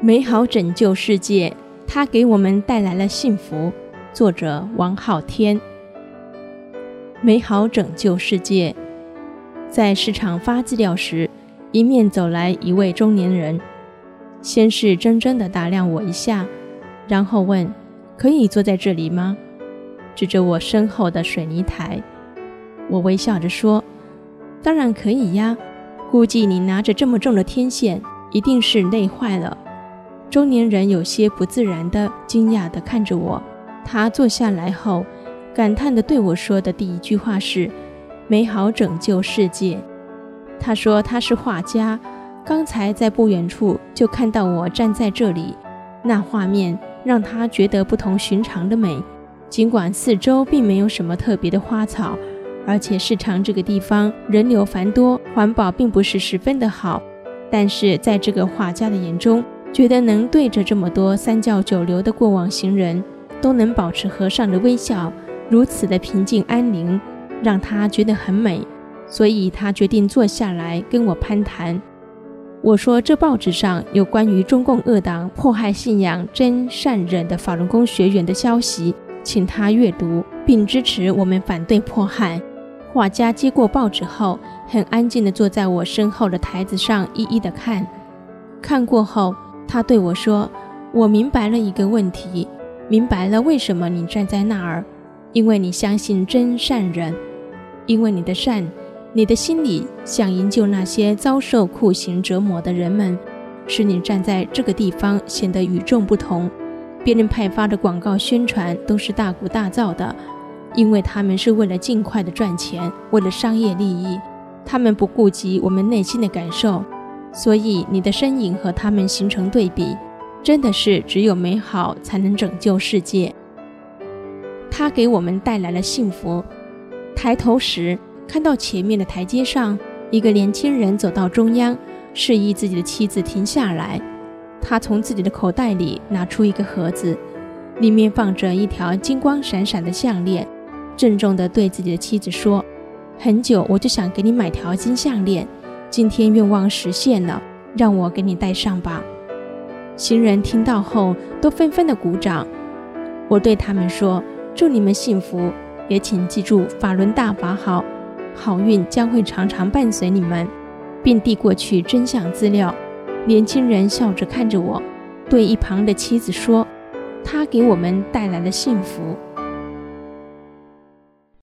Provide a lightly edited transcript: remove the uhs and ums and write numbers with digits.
美好拯救世界，它给我们带来了幸福。作者王浩天。美好拯救世界。在市场发资料时，迎面走来一位中年人，先是怔怔地打量我一下，然后问：可以坐在这里吗？指着我身后的水泥台。我微笑着说：当然可以呀，估计你拿着这么重的天线，一定是累坏了。中年人有些不自然地惊讶地看着我，他坐下来后，感叹地对我说的第一句话是：美好拯救世界。他说他是画家，刚才在不远处就看到我站在这里，那画面让他觉得不同寻常的美。尽管四周并没有什么特别的花草，而且市场这个地方人流繁多，环保并不是十分的好，但是在这个画家的眼中，觉得能对着这么多三教九流的过往行人都能保持和尚的微笑，如此的平静安宁，让他觉得很美，所以他决定坐下来跟我攀谈。我说这报纸上有关于中共恶党迫害信仰真善忍的法轮功学员的消息，请他阅读并支持我们反对迫害。画家接过报纸后，很安静地坐在我身后的台子上一一地看。看过后，他对我说：我明白了一个问题，明白了为什么你站在那儿，因为你相信真善忍，因为你的善，你的心里想营救那些遭受酷刑折磨的人们，使你站在这个地方显得与众不同。别人派发的广告宣传都是大鼓大噪的，因为他们是为了尽快的赚钱，为了商业利益，他们不顾及我们内心的感受，所以你的身影和他们形成对比，真的是只有美好才能拯救世界。它给我们带来了幸福。抬头时，看到前面的台阶上，一个年轻人走到中央，示意自己的妻子停下来。他从自己的口袋里拿出一个盒子，里面放着一条金光闪闪的项链，郑重地对自己的妻子说：很久我就想给你买条金项链，今天愿望实现了，让我给你戴上吧。行人听到后都纷纷地鼓掌。我对他们说：祝你们幸福，也请记住法轮大法好，好运将会常常伴随你们，并递过去真相资料。年轻人笑着看着我，对一旁的妻子说：他给我们带来了幸福。